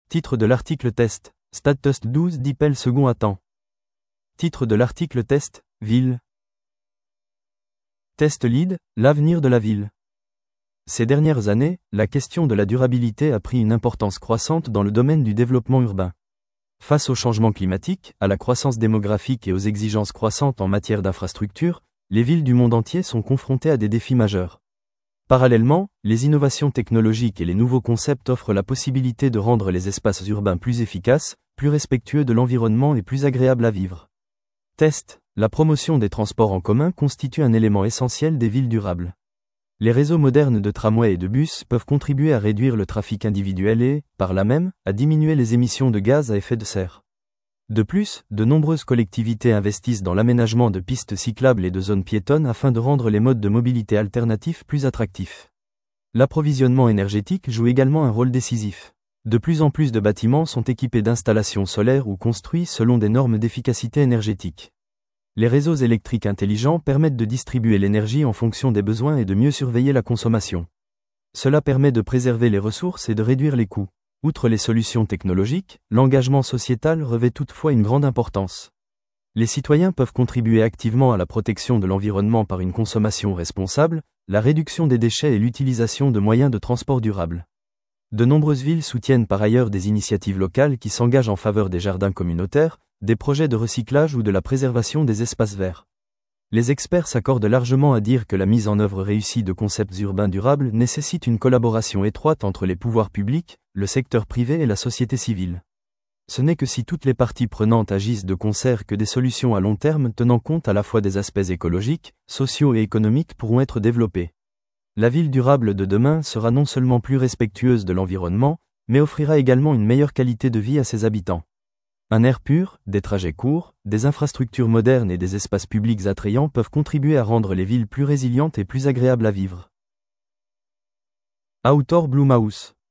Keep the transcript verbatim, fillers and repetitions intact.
Titre de l'article test, Stadtest douze d'Ipel second à temps. Titre de l'article test, Ville. Test lead, l'avenir de la ville. Ces dernières années, la question de la durabilité a pris une importance croissante dans le domaine du développement urbain. Face au changement climatique, à la croissance démographique et aux exigences croissantes en matière d'infrastructures, les villes du monde entier sont confrontées à des défis majeurs. Parallèlement, les innovations technologiques et les nouveaux concepts offrent la possibilité de rendre les espaces urbains plus efficaces, plus respectueux de l'environnement et plus agréables à vivre. Test. La promotion des transports en commun constitue un élément essentiel des villes durables. Les réseaux modernes de tramways et de bus peuvent contribuer à réduire le trafic individuel et, par là même, à diminuer les émissions de gaz à effet de serre. De plus, de nombreuses collectivités investissent dans l'aménagement de pistes cyclables et de zones piétonnes afin de rendre les modes de mobilité alternatifs plus attractifs. L'approvisionnement énergétique joue également un rôle décisif. De plus en plus de bâtiments sont équipés d'installations solaires ou construits selon des normes d'efficacité énergétique. Les réseaux électriques intelligents permettent de distribuer l'énergie en fonction des besoins et de mieux surveiller la consommation. Cela permet de préserver les ressources et de réduire les coûts. Outre les solutions technologiques, l'engagement sociétal revêt toutefois une grande importance. Les citoyens peuvent contribuer activement à la protection de l'environnement par une consommation responsable, la réduction des déchets et l'utilisation de moyens de transport durables. De nombreuses villes soutiennent par ailleurs des initiatives locales qui s'engagent en faveur des jardins communautaires, des projets de recyclage ou de la préservation des espaces verts. Les experts s'accordent largement à dire que la mise en œuvre réussie de concepts urbains durables nécessite une collaboration étroite entre les pouvoirs publics, le secteur privé et la société civile. Ce n'est que si toutes les parties prenantes agissent de concert que des solutions à long terme tenant compte à la fois des aspects écologiques, sociaux et économiques pourront être développées. La ville durable de demain sera non seulement plus respectueuse de l'environnement, mais offrira également une meilleure qualité de vie à ses habitants. Un air pur, des trajets courts, des infrastructures modernes et des espaces publics attrayants peuvent contribuer à rendre les villes plus résilientes et plus agréables à vivre. Outdoor Blue Mouse.